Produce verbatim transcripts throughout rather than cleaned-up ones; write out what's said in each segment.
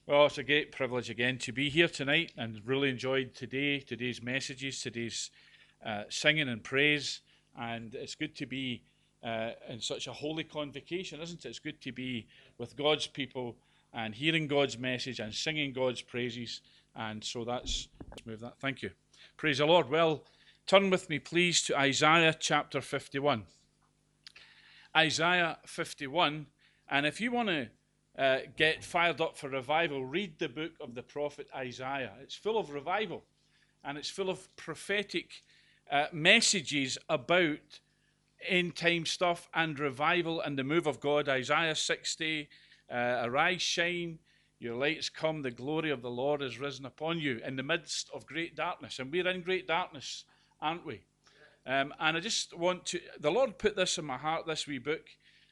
Well, it's a great privilege again to be here tonight and really enjoyed today, today's messages, today's uh, singing and praise. And it's good to be uh, in such a holy convocation, isn't it? It's good to be with God's people and hearing God's message and singing God's praises. And so that's, let's move that. Thank you. Praise the Lord. Well, turn with me, please, to Isaiah chapter fifty-one. Isaiah fifty-one. And if you want to Uh, get fired up for revival, read the book of the prophet Isaiah. It's full of revival, and it's full of prophetic uh, messages about end time stuff and revival and the move of God. Isaiah sixty, uh, arise, shine, your light has come, the glory of the Lord is risen upon you in the midst of great darkness. And we're in great darkness, aren't we? Um, and I just want to, the Lord put this in my heart, this wee book.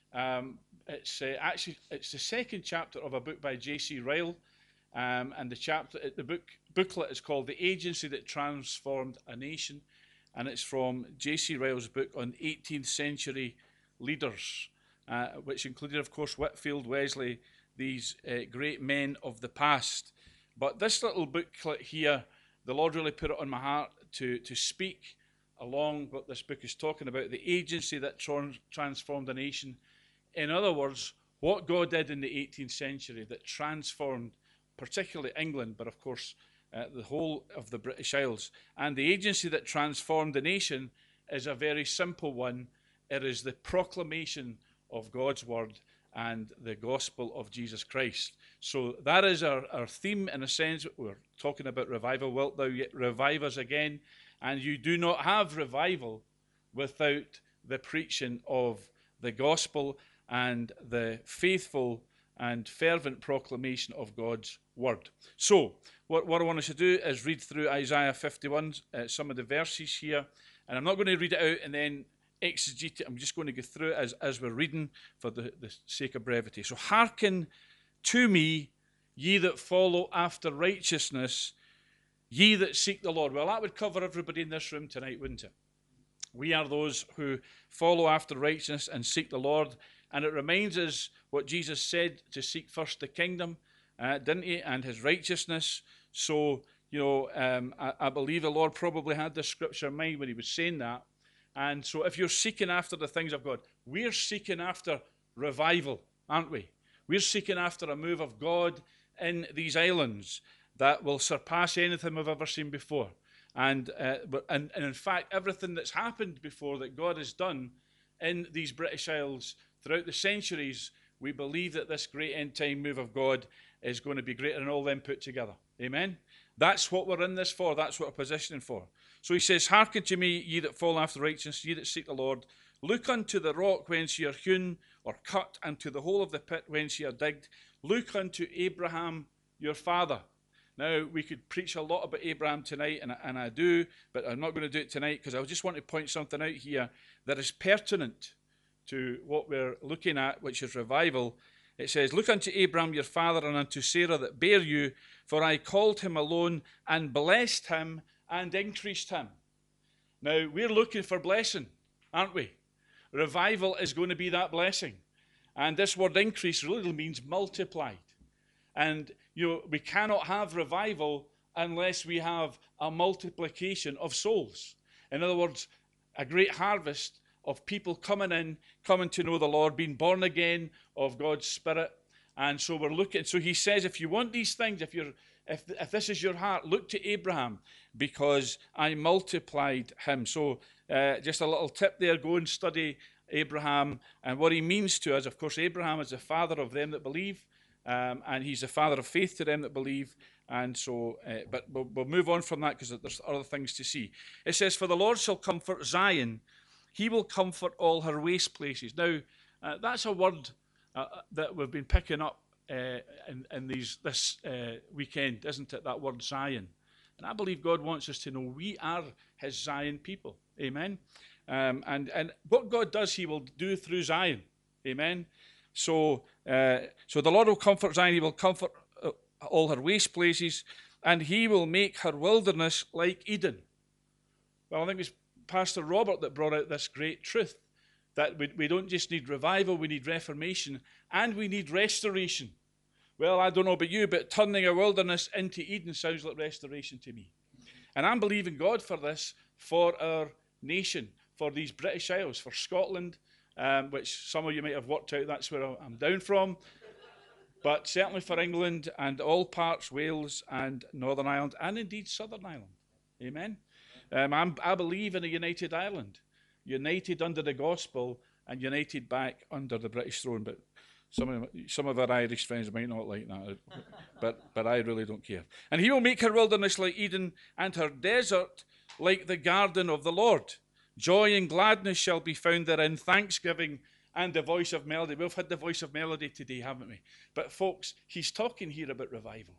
Um, It's uh, actually it's the second chapter of a book by J C Ryle, um, and the chapter the book booklet is called "The Agency That Transformed a Nation," and it's from J C Ryle's book on eighteenth century leaders, uh, which included, of course, Whitefield, Wesley, these uh, great men of the past. But this little booklet here, the Lord really put it on my heart to to speak along what this book is talking about: the agency that trans transformed a nation. In other words, what God did in the eighteenth century that transformed particularly England, but of course uh, the whole of the British Isles. And the agency that transformed the nation is a very simple one. It is the proclamation of God's word and the gospel of Jesus Christ. So that is our, our theme in a sense. We're talking about revival. Wilt thou yet revive us again? And you do not have revival without the preaching of the gospel and the faithful and fervent proclamation of God's word. So, what, what I want us to do is read through Isaiah fifty-one, uh, some of the verses here, and I'm not going to read it out and then exegete it. I'm just going to go through it as, as we're reading for the, the sake of brevity. So, hearken to me, ye that follow after righteousness, ye that seek the Lord. Well, that would cover everybody in this room tonight, wouldn't it? We are those who follow after righteousness and seek the Lord. And it reminds us what Jesus said, to seek first the kingdom, uh, didn't he, and his righteousness. So, you know, um, I, I believe the Lord probably had this scripture in mind when he was saying that. And so if you're seeking after the things of God, we're seeking after revival, aren't we? We're seeking after a move of God in these islands that will surpass anything we've ever seen before. And, uh, and, and in fact, everything that's happened before that God has done in these British Isles throughout the centuries, we believe that this great end time move of God is going to be greater than all them put together. Amen? That's what we're in this for. That's what we're positioning for. So he says, hearken to me, ye that follow after righteousness, ye that seek the Lord. Look unto the rock whence ye are hewn or cut, and to the hole of the pit whence ye are digged. Look unto Abraham your father. Now, we could preach a lot about Abraham tonight, and, and I do, but I'm not going to do it tonight because I just want to point something out here that is pertinent to what we're looking at, which is revival. It says, look unto Abraham your father and unto Sarah that bare you, for I called him alone and blessed him and increased him. Now, we're looking for blessing, aren't we? Revival is going to be that blessing. And this word increase really means multiplied. And, you know, we cannot have revival unless we have a multiplication of souls. In other words, a great harvest of people coming in, coming to know the Lord, being born again of God's Spirit. And so we're looking, so he says, if you want these things, if you're, if, if this is your heart, look to Abraham, because I multiplied him. So uh, just a little tip there, go and study Abraham and what he means to us. Of course, Abraham is the father of them that believe, um, and he's the father of faith to them that believe. And so, uh, but we'll, we'll move on from that because there's other things to see. It says, for the Lord shall comfort Zion, he will comfort all her waste places. Now, uh, that's a word uh, that we've been picking up uh, in, in these this uh, weekend, isn't it? That word Zion. And I believe God wants us to know we are his Zion people. Amen. Um, and, and what God does, he will do through Zion. Amen. So, uh, so the Lord will comfort Zion. He will comfort uh, all her waste places, and he will make her wilderness like Eden. Well, I think it's Pastor Robert that brought out this great truth, that we, we don't just need revival, we need reformation, and we need restoration. Well, I don't know about you, but turning a wilderness into Eden sounds like restoration to me. And I'm believing God for this, for our nation, for these British Isles, for Scotland, um, which some of you might have worked out that's where I'm down from, but certainly for England and all parts, Wales and Northern Ireland, and indeed Southern Ireland. Amen. Um, I'm, I believe in a united Ireland, united under the gospel and united back under the British throne. But some of, some of our Irish friends might not like that, but, but I really don't care. And he will make her wilderness like Eden, and her desert like the garden of the Lord. Joy and gladness shall be found therein, thanksgiving and the voice of melody. We've had the voice of melody today, haven't we? But folks, he's talking here about revival.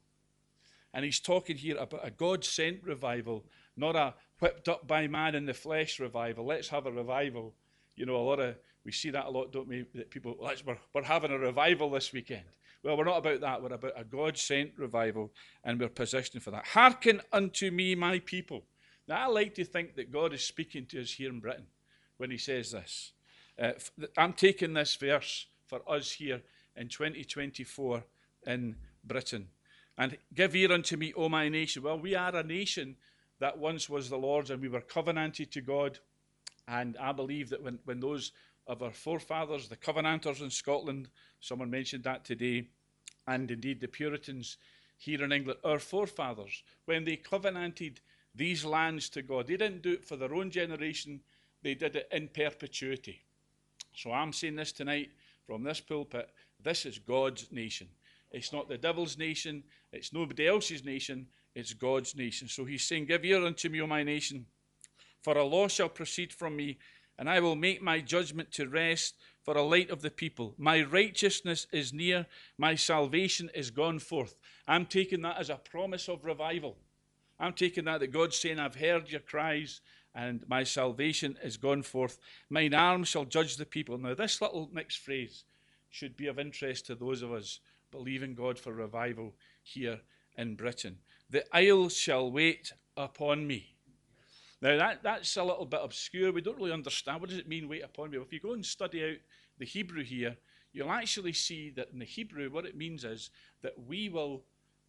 And he's talking here about a God-sent revival, not a whipped up by man in the flesh revival. Let's have a revival. You know, a lot of, we see that a lot, don't we? That people, let's, we're, we're having a revival this weekend. Well, we're not about that. We're about a God-sent revival, and we're positioned for that. Hearken unto me, my people. Now, I like to think that God is speaking to us here in Britain when he says this. Uh, I'm taking this verse for us here in twenty twenty-four in Britain. And give ear unto me, O my nation. Well, we are a nation that once was the Lord's, and we were covenanted to God. And I believe that when, when those of our forefathers, the Covenanters in Scotland, someone mentioned that today, and indeed the Puritans here in England, our forefathers, when they covenanted these lands to God, they didn't do it for their own generation, they did it in perpetuity. So I'm saying this tonight from this pulpit, this is God's nation. It's not the devil's nation, it's nobody else's nation, it's God's nation. So he's saying, give ear unto me, O my nation, for a law shall proceed from me, and I will make my judgment to rest for a light of the people. My righteousness is near, my salvation is gone forth. I'm taking that as a promise of revival. I'm taking that that God's saying, I've heard your cries, and my salvation is gone forth. Mine arm shall judge the people. Now, this little mixed phrase should be of interest to those of us believing God for revival here in Britain. The isles shall wait upon me. Now, that, that's a little bit obscure. We don't really understand. What does it mean, wait upon me? Well, if you go and study out the Hebrew here, you'll actually see that in the Hebrew, what it means is that we will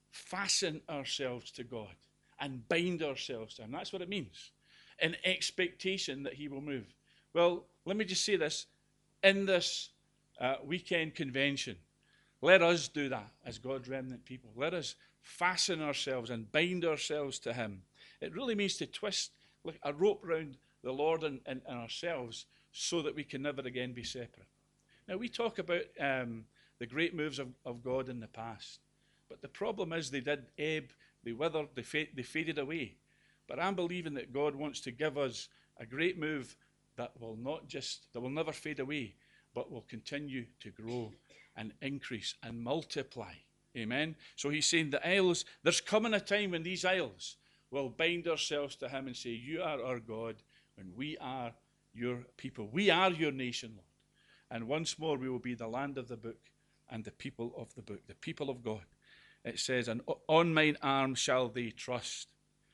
fasten ourselves to God and bind ourselves to him. That's what it means, in expectation that he will move. Well, let me just say this. In this uh, weekend convention, let us do that as God's remnant people. Let us fasten ourselves and bind ourselves to him. It really means to twist like a rope around the Lord and, and, and ourselves so that we can never again be separate. Now, we talk about um, the great moves of, of God in the past, but the problem is they did ebb, they withered, they, fa- they faded away. But I'm believing that God wants to give us a great move that will not just, that will never fade away, but will continue to grow and increase and multiply. Amen. So he's saying the isles, there's coming a time when these isles will bind ourselves to him and say, you are our God and we are your people. We are your nation, Lord. And once more we will be the land of the book and the people of the book, the people of God. It says, and on mine arm shall they trust.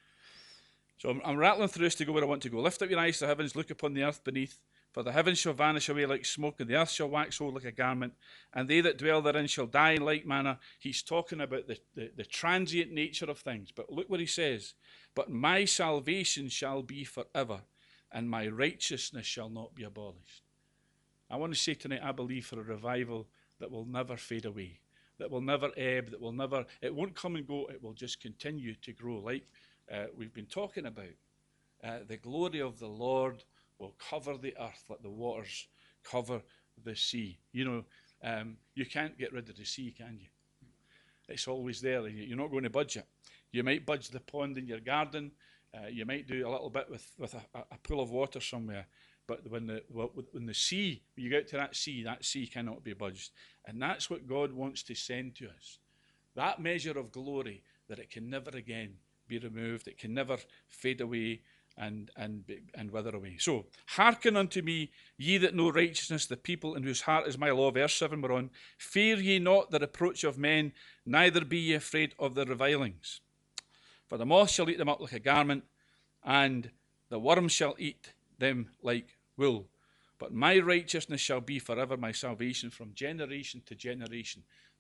So I'm, I'm rattling through this to go where I want to go. Lift up your eyes to the heavens, look upon the earth beneath. For the heavens shall vanish away like smoke, and the earth shall wax old like a garment, and they that dwell therein shall die in like manner. He's talking about the, the, the transient nature of things. But look what he says. But my salvation shall be forever, and my righteousness shall not be abolished. I want to say tonight, I believe for a revival that will never fade away, that will never ebb, that will never, it won't come and go, it will just continue to grow like uh, we've been talking about. Uh, the glory of the Lord will cover the earth like the waters cover the sea. You know, um, you can't get rid of the sea, can you? It's always there. You're not going to budge it. You might budge the pond in your garden. Uh, you might do a little bit with, with a, a pool of water somewhere. But when the, when the sea, when you get to that sea, that sea cannot be budged. And that's what God wants to send to us. That measure of glory that it can never again be removed. It can never fade away and and and wither away. So, hearken unto me, ye that know righteousness, the people in whose heart is my law. Verse seven we're on. Fear ye not the reproach of men, neither be ye afraid of their revilings. For the moth shall eat them up like a garment, and the worm shall eat them like wool. But my righteousness shall be forever my salvation from generation to generation.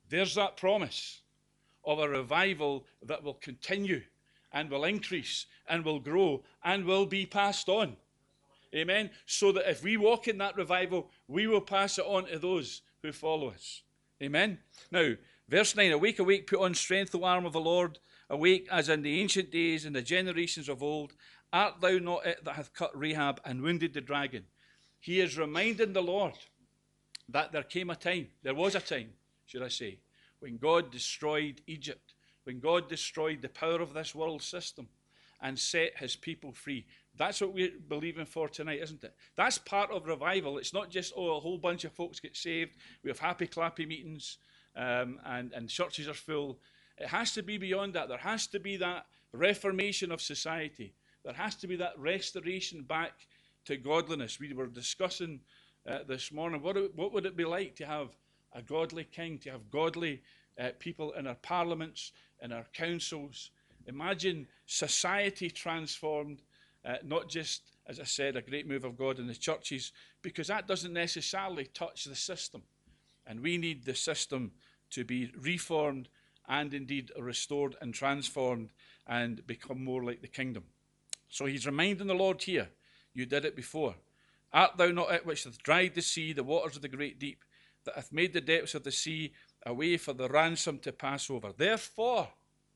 There's that promise of a revival that will continue and will increase and will grow and will be passed on. Amen. So that if we walk in that revival, we will pass it on to those who follow us. Amen. Now, verse nine, awake, awake, put on strength, the arm of the Lord. Awake, as in the ancient days, in the generations of old. Art thou not it that hath cut Rahab and wounded the dragon? He is reminding the Lord that there came a time, there was a time, should I say, when God destroyed Egypt, when God destroyed the power of this world system and set his people free. That's what we're believing for tonight, isn't it? That's part of revival. It's not just, oh, a whole bunch of folks get saved, we have happy, clappy meetings, um, and, and churches are full. It has to be beyond that. There has to be that reformation of society. There has to be that restoration back to godliness. We were discussing uh, this morning, what, what would it be like to have a godly king, to have godly uh, people in our parliaments, in our councils. Imagine society transformed, uh, not just, as I said, a great move of God in the churches, because that doesn't necessarily touch the system. And we need the system to be reformed and indeed restored and transformed and become more like the kingdom. So he's reminding the Lord here, you did it before. Art thou not it which hath dried the sea, the waters of the great deep, that hath made the depths of the sea a way for the ransom to pass over? Therefore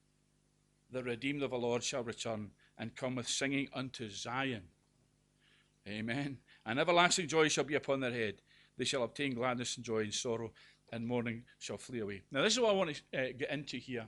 the redeemed of the Lord shall return and come with singing unto Zion. Amen. And everlasting joy shall be upon their head. They shall obtain gladness and joy, and sorrow and mourning shall flee away. Now this is what I want to uh, get into here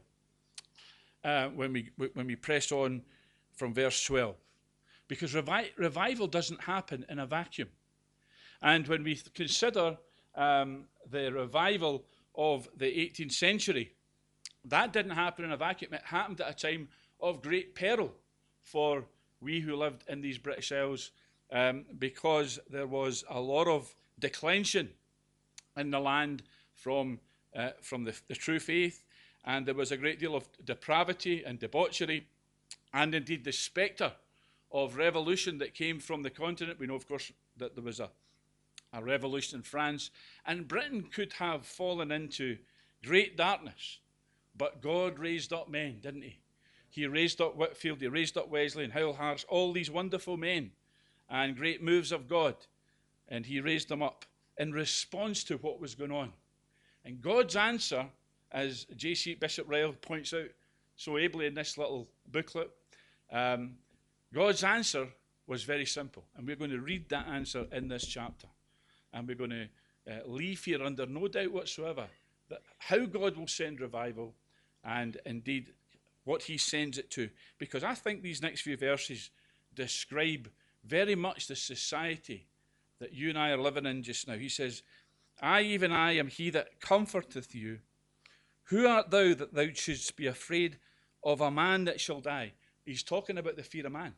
uh, when we when we press on from verse twelve. Because revi- revival doesn't happen in a vacuum. And when we th- consider um, the revival of the eighteenth century, that didn't happen in a vacuum. It happened at a time of great peril for we who lived in these British Isles, um, because there was a lot of declension in the land from, uh, from the, the true faith, and there was a great deal of depravity and debauchery, and indeed the spectre of revolution that came from the continent. We know, of course, that there was a, a revolution in France, and Britain could have fallen into great darkness, but God raised up men, didn't he? He raised up Whitefield, he raised up Wesley and Howell Harris, all these wonderful men and great moves of God, and he raised them up in response to what was going on. And God's answer, as J C Bishop Ryle points out so ably in this little booklet, um, God's answer was very simple. And we're going to read that answer in this chapter. And we're going to uh, leave here under no doubt whatsoever that how God will send revival and indeed what he sends it to. Because I think these next few verses describe very much the society that you and I are living in just now. He says, I, even I, am he that comforteth you. Who art thou that thou shouldst be afraid of a man that shall die? He's talking about the fear of man.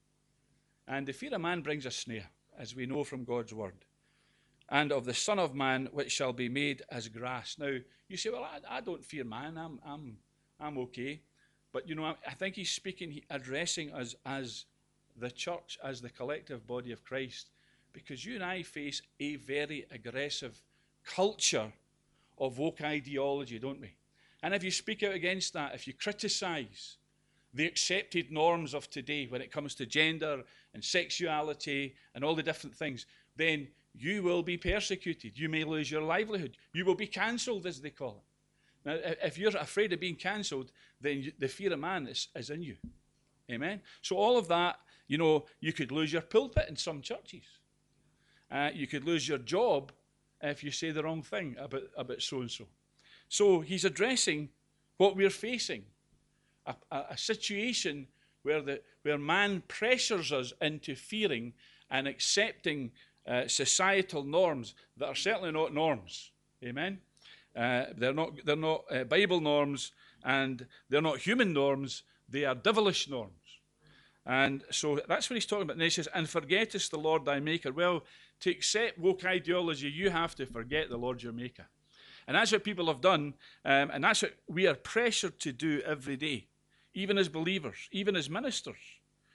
And the fear of man brings a snare, as we know from God's word. And of the Son of Man, which shall be made as grass. Now, you say, well, I, I don't fear man. I'm, I'm, I'm okay. But, you know, I, I think he's speaking, addressing us as the church, as the collective body of Christ. Because you and I face a very aggressive culture of woke ideology, don't we? And if you speak out against that, if you criticize the accepted norms of today when it comes to gender and sexuality and all the different things, then you will be persecuted. You may lose your livelihood. You will be cancelled, as they call it. Now, if you're afraid of being cancelled, then you, the fear of man is, is in you. Amen? So all of that, you know, you could lose your pulpit in some churches. Uh, you could lose your job if you say the wrong thing about, about so-and-so. So he's addressing what we're facing, a, a, a situation where, the, where man pressures us into fearing and accepting uh, societal norms that are certainly not norms. Amen? Uh, they're not, they're not uh, Bible norms, and they're not human norms. They are devilish norms. And so that's what he's talking about. And he says, and forgettest the Lord thy maker. Well, to accept woke ideology, you have to forget the Lord your maker. And that's what people have done, um, and that's what we are pressured to do every day, even as believers, even as ministers.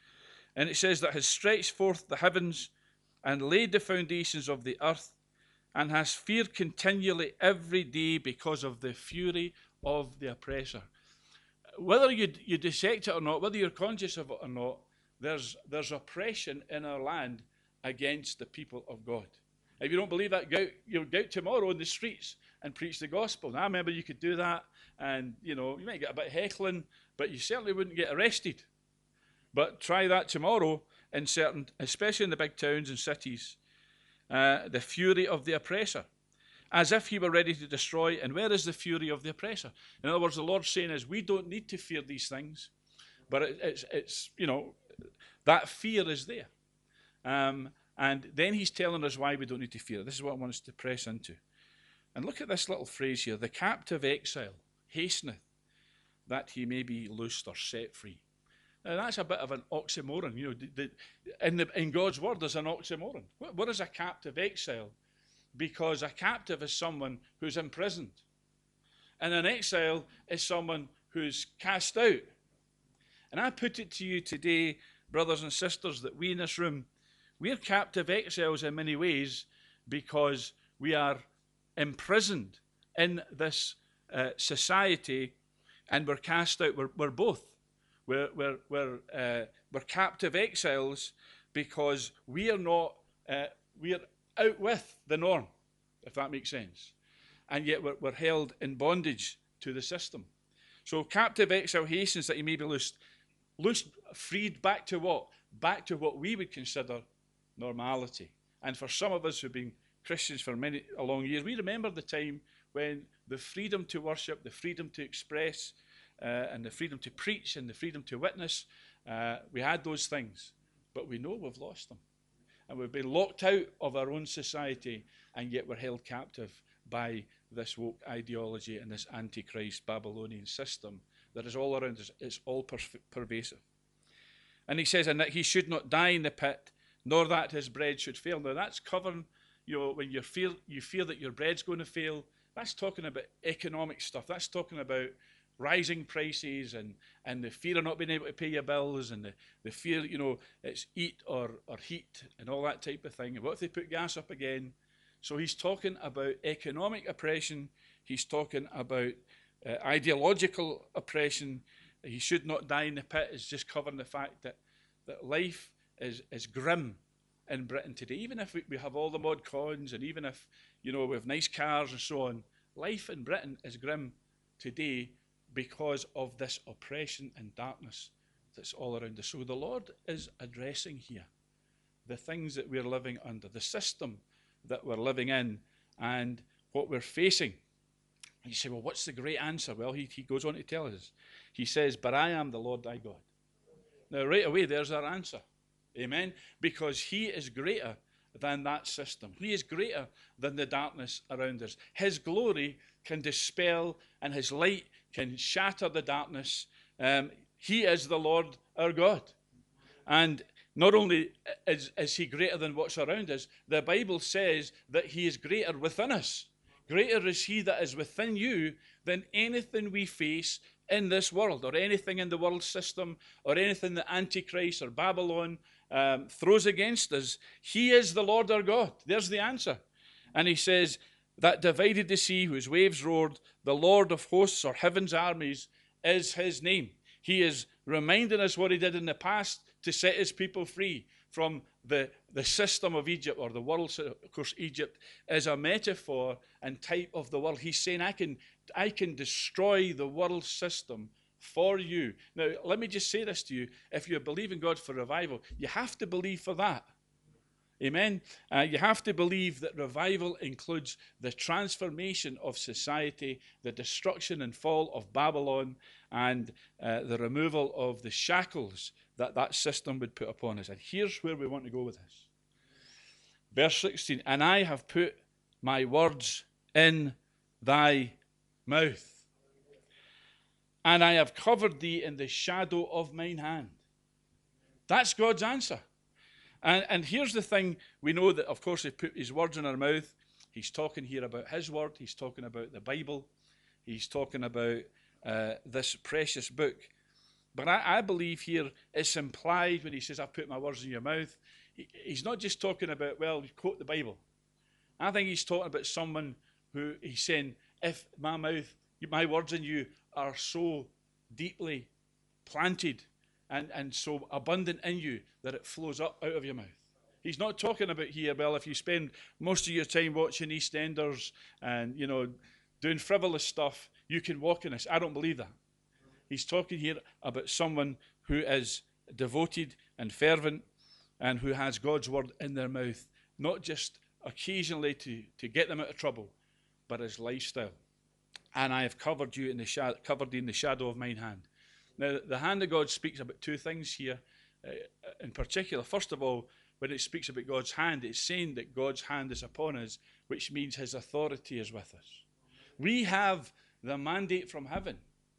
And it says that has stretched forth the heavens and laid the foundations of the earth, and hast fear continually every day because of the fury of the oppressor. Whether you, you dissect it or not, whether you're conscious of it or not, there's, there's oppression in our land against the people of God. If you don't believe that, go out, you'll go out tomorrow in the streets and preach the gospel. Now, I remember you could do that, and you know you might get a bit heckling, but you certainly wouldn't get arrested. But try that tomorrow in certain, especially in the big towns and cities, uh, the fury of the oppressor, as if he were ready to destroy. And where is the fury of the oppressor? In other words, the Lord's saying is, we don't need to fear these things, but it, it's, it's, you know, that fear is there. Um, and then he's telling us why we don't need to fear. This is what I want us to press into. And look at this little phrase here: the captive exile hasteneth that he may be loosed or set free. Now that's a bit of an oxymoron. You know, the, the, in, the, in God's word there's an oxymoron. What, what is a captive exile? Because a captive is someone who's imprisoned, and an exile is someone who's cast out. And I put it to you today, brothers and sisters, that we in this room, we're captive exiles in many ways because we are imprisoned in this uh, society, and we're cast out. We're, we're both. We're, we're, we're, uh, we're captive exiles because we are not, uh, we are out with the norm, if that makes sense. And yet we're, we're held in bondage to the system. So captive exile hastens that he may be loosed. Loosed, freed back to what? Back to what we would consider normality. And for some of us who've been Christians for many a long years, we remember the time when the freedom to worship, the freedom to express, uh, and the freedom to preach, and the freedom to witness, uh, we had those things. But we know we've lost them. And we've been locked out of our own society, and yet we're held captive by this woke ideology and this antichrist Babylonian system that is all around us. It's all per pervasive. And he says, and that he should not die in the pit, nor that his bread should fail. Now that's covering, you know, when you feel you fear that your bread's going to fail, that's talking about economic stuff. That's talking about rising prices and, and the fear of not being able to pay your bills, and the, the fear, you know, it's eat or, or heat and all that type of thing. And what if they put gas up again? So he's talking about economic oppression. He's talking about uh, ideological oppression. He should not die in the pit is just covering the fact that, that life is, is grim in Britain today. Even if we, we have all the mod cons, and even if, you know, we have nice cars and so on, life in Britain is grim today because of this oppression and darkness that's all around us. So the Lord is addressing here the things that we're living under, the system that we're living in, and what we're facing. And you say, well, what's the great answer? Well, he, he goes on to tell us. He says, but I am the Lord thy God. Now, right away, there's our answer. Amen? Because he is greater than that system. He is greater than the darkness around us. His glory can dispel, and his light can shatter the darkness. Um, he is the Lord our God. And not only is, is he greater than what's around us, the Bible says that he is greater within us. Greater is he that is within you than anything we face in this world, or anything in the world system, or anything that Antichrist or Babylon um, throws against us. He is the Lord our God. There's the answer. And he says, that divided the sea, whose waves roared, the Lord of hosts, or heaven's armies, is his name. He is reminding us what he did in the past to set his people free from the, the system of Egypt, or the world. Of course, Egypt is a metaphor and type of the world. He's saying, I can, I can destroy the world system for you. Now, let me just say this to you. If you believe in God for revival, you have to believe for that. Amen. Uh, you have to believe that revival includes the transformation of society, the destruction and fall of Babylon, and uh, the removal of the shackles that that system would put upon us. And here's where we want to go with this. Verse sixteen, and I have put my words in thy mouth, and I have covered thee in the shadow of mine hand. That's God's answer. And, and here's the thing, we know that, of course, he put his words in our mouth. He's talking here about his word. He's talking about the Bible. He's talking about uh, this precious book. But I, I believe here it's implied when he says, I've put my words in your mouth. He, he's not just talking about, well, you quote the Bible. I think he's talking about someone who he's saying, if my mouth, my words in you are so deeply planted and, and so abundant in you that it flows up out of your mouth. He's not talking about here, well, if you spend most of your time watching EastEnders and, you know, doing frivolous stuff, you can walk in this. I don't believe that. He's talking here about someone who is devoted and fervent and who has God's word in their mouth, not just occasionally to, to get them out of trouble, but as lifestyle. And I have covered you in the shadow, covered you in the shadow of mine hand. Now, the hand of God speaks about two things here uh, in particular. First of all, when it speaks about God's hand, it's saying that God's hand is upon us, which means his authority is with us. We have the mandate from heaven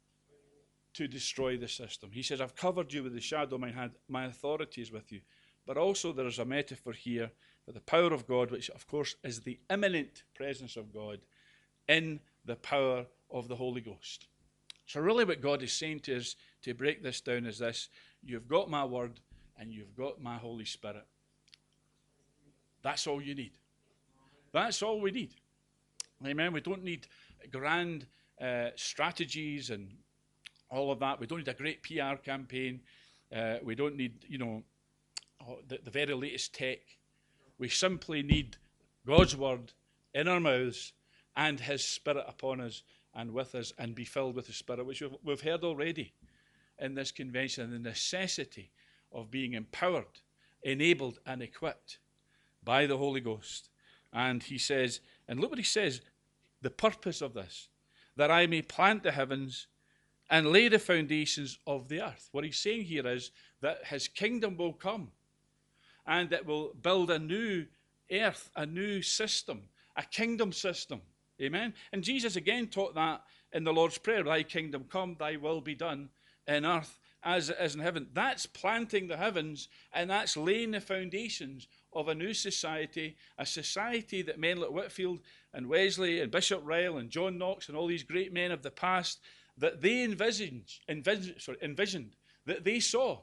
to destroy the system. He says, I've covered you with the shadow of my hand. My authority is with you. But also there is a metaphor here for the power of God, which of course is the imminent presence of God in the power of the Holy Ghost. So really what God is saying to us, to break this down, is this: you've got my word and you've got my Holy Spirit. That's all you need. That's all we need. Amen. We don't need grand uh, strategies and all of that. We don't need a great P R campaign. Uh, we don't need, you know, the, the very latest tech. We simply need God's word in our mouths and his Spirit upon us and with us, and be filled with the Spirit, which we've, we've heard already in this convention, the necessity of being empowered, enabled, and equipped by the Holy Ghost. And he says, and look what he says, the purpose of this, that I may plant the heavens and lay the foundations of the earth. What he's saying here is that his kingdom will come and it will build a new earth, a new system, a kingdom system. Amen. And Jesus again taught that in the Lord's Prayer: thy kingdom come, thy will be done in earth as it is in heaven. That's planting the heavens, and that's laying the foundations of a new society, a society that men like Whitefield and Wesley and Bishop Ryle and John Knox and all these great men of the past, that they envisioned, envisioned, sorry, envisioned, that they saw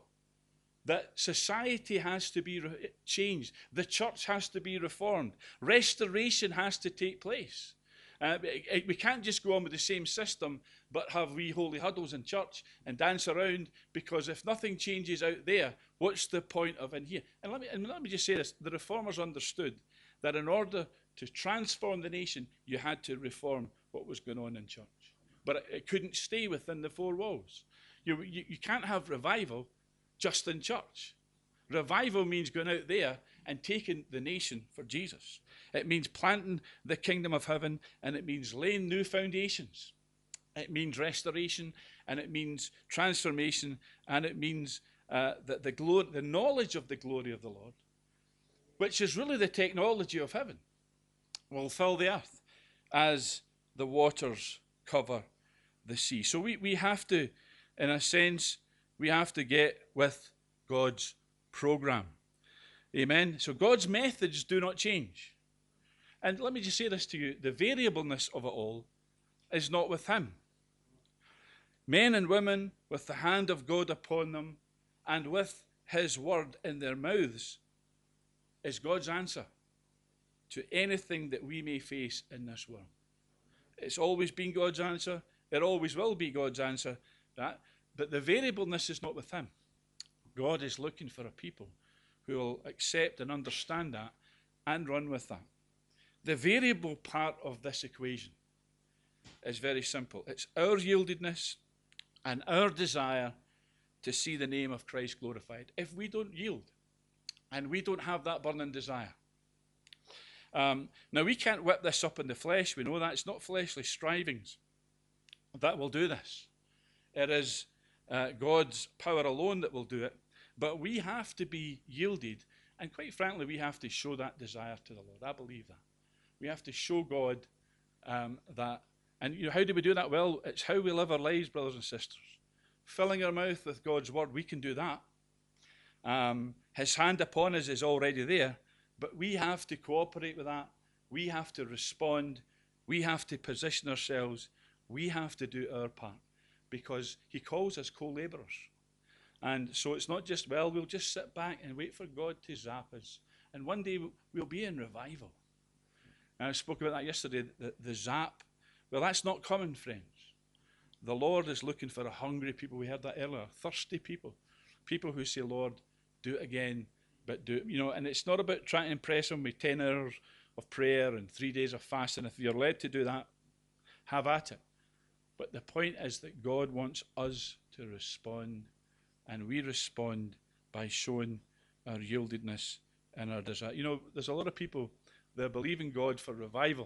that society has to be re- changed, the church has to be reformed, restoration has to take place. Uh, we can't just go on with the same system but have wee holy huddles in church and dance around, because if nothing changes out there, what's the point of in here? And let me, and let me just say this: the reformers understood that in order to transform the nation, you had to reform what was going on in church. But it, it couldn't stay within the four walls. You, you, you can't have revival just in church. Revival means going out there and taking the nation for Jesus. It means planting the kingdom of heaven, and it means laying new foundations. It means restoration, and it means transformation, and it means uh, that the, glory, the knowledge of the glory of the Lord, which is really the technology of heaven, will fill the earth as the waters cover the sea. So we, we have to, in a sense, we have to get with God's program. Amen. So God's methods do not change. And let me just say this to you: the variableness of it all is not with him. Men and women with the hand of God upon them and with his word in their mouths is God's answer to anything that we may face in this world. It's always been God's answer. It always will be God's answer. That, but the variableness is not with him. God is looking for a people who will accept and understand that and run with that. The variable part of this equation is very simple. It's our yieldedness and our desire to see the name of Christ glorified. If we don't yield and we don't have that burning desire, um, now we can't whip this up in the flesh. We know that it's not fleshly strivings that will do this. It is uh, God's power alone that will do it. But we have to be yielded, and quite frankly, we have to show that desire to the Lord. I believe that. We have to show God um, that. And you know, how do we do that? Well, it's how we live our lives, brothers and sisters. Filling our mouth with God's word, we can do that. Um, his hand upon us is already there, but we have to cooperate with that. We have to respond. We have to position ourselves. We have to do our part, because he calls us co-laborers. And so it's not just, well, we'll just sit back and wait for God to zap us. And one day we'll be in revival. And I spoke about that yesterday, the, the zap. Well, that's not coming, friends. The Lord is looking for a hungry people. We heard that earlier. Thirsty people. People who say, Lord, do it again, but do it. You know, and it's not about trying to impress Him with ten hours of prayer and three days of fasting. If you're led to do that, have at it. But the point is that God wants us to respond, and we respond by showing our yieldedness and our desire. You know, there's a lot of people that believe in God for revival,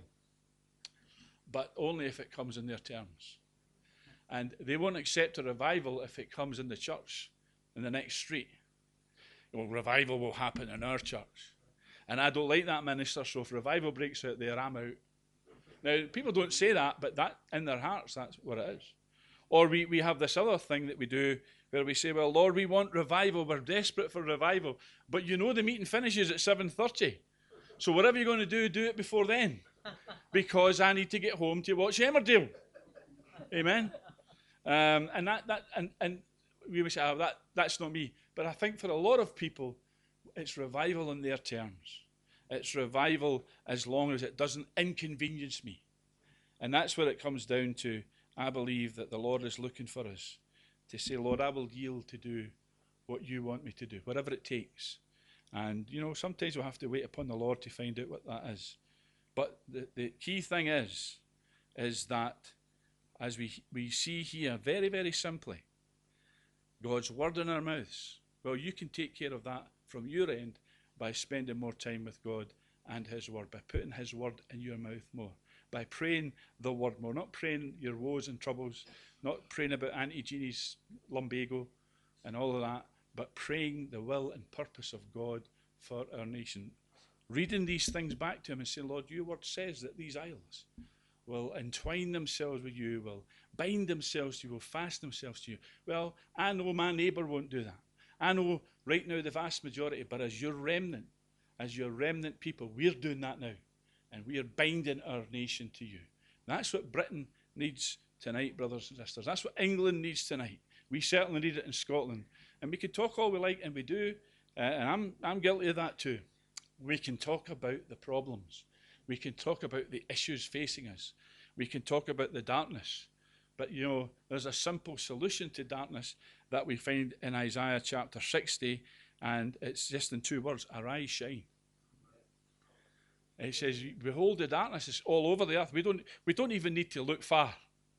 but only if it comes in their terms. And they won't accept a revival if it comes in the church, in the next street. Well, revival will happen in our church. And I don't like that minister, so if revival breaks out there, I'm out. Now, people don't say that, but that in their hearts, that's what it is. Or we, we have this other thing that we do where we say, well, Lord, we want revival. We're desperate for revival. But you know the meeting finishes at seven thirty. So whatever you're going to do, do it before then. Because I need to get home to watch Emmerdale. Amen? Um, and that, that and, and we would say, oh, that, that's not me. But I think for a lot of people, it's revival in their terms. It's revival as long as it doesn't inconvenience me. And that's where it comes down to. I believe that the Lord is looking for us to say, Lord, I will yield to do what you want me to do, whatever it takes. And, you know, sometimes we'll have to wait upon the Lord to find out what that is. But the, the key thing is, is that as we, we see here, very, very simply, God's word in our mouths. Well, you can take care of that from your end by spending more time with God and His word, by putting His word in your mouth more, by praying the word more, not praying your woes and troubles, not praying about Auntie Jeannie's lumbago and all of that, but praying the will and purpose of God for our nation. Reading these things back to Him and saying, Lord, your word says that these isles will entwine themselves with you, will bind themselves to you, will fast themselves to you. Well, I know my neighbour won't do that. I know right now the vast majority, but as your remnant, as your remnant people, we're doing that now. And we are binding our nation to you. That's what Britain needs tonight, brothers and sisters. That's what England needs tonight. We certainly need it in Scotland. And we can talk all we like, and we do, uh, and I'm, I'm guilty of that too. We can talk about the problems. We can talk about the issues facing us. We can talk about the darkness. But, you know, there's a simple solution to darkness that we find in Isaiah chapter sixty, and it's just in two words, arise, shine. It says, behold, the darkness is all over the earth. We don't, we don't even need to look far,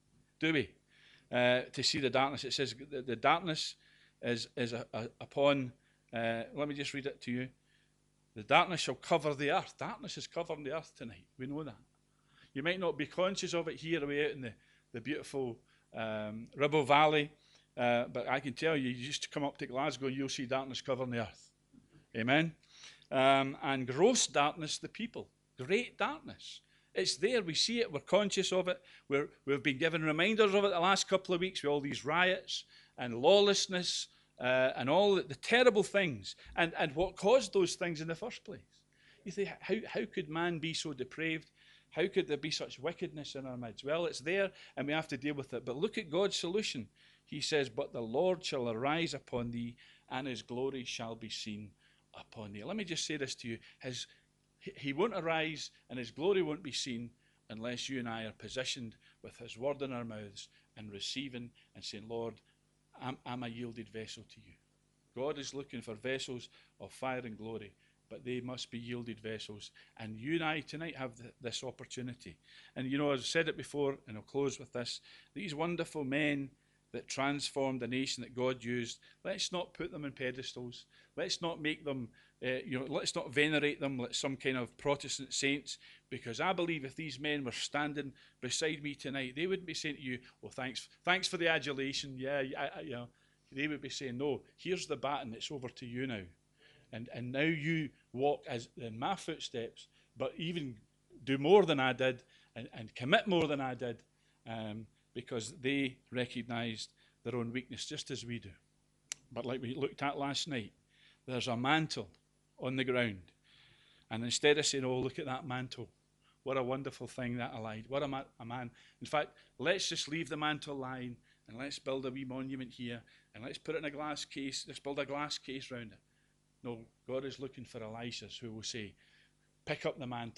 do we, uh, to see the darkness. It says the, the darkness is, is a, a, upon, uh, let me just read it to you. The darkness shall cover the earth. Darkness is covering the earth tonight. We know that. You might not be conscious of it here away out in the, the beautiful um, Ribble Valley, uh, but I can tell you, you just come up to Glasgow, you'll see darkness covering the earth. Amen? Um, and gross darkness, the people. Great darkness. It's there. We see it. We're conscious of it. We're, we've been given reminders of it the last couple of weeks with all these riots and lawlessness uh, and all the, the terrible things. And, and what caused those things in the first place? You think, how, how could man be so depraved? How could there be such wickedness in our midst? Well, it's there and we have to deal with it. But look at God's solution. He says, but the Lord shall arise upon thee, and His glory shall be seen upon thee. Let me just say this to you. His, he won't arise and His glory won't be seen unless you and I are positioned with His word in our mouths and receiving and saying, Lord, I'm, I'm a yielded vessel to you. God is looking for vessels of fire and glory, but they must be yielded vessels. And you and I tonight have th- this opportunity. And you know, I've said it before, and I'll close with this. These wonderful men that transformed the nation that God used, let's not put them in pedestals. Let's not make them, uh, you know, let's not venerate them like some kind of Protestant saints, because I believe if these men were standing beside me tonight, they wouldn't be saying to you, well, thanks, thanks for the adulation. Yeah, I, I, you know, they would be saying, no, here's the baton, it's over to you now. And and now you walk as in my footsteps, but even do more than I did and, and commit more than I did, um, because they recognized their own weakness just as we do. But like we looked at last night, there's a mantle on the ground. And instead of saying, oh, look at that mantle, what a wonderful thing that allied, what a, ma- a man. In fact, let's just leave the mantle lying and let's build a wee monument here and let's put it in a glass case, let's build a glass case around it. No, God is looking for Elishas who will say, pick up the mantle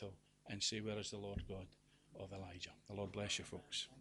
and say, where is the Lord God of Elijah? The Lord bless you, folks.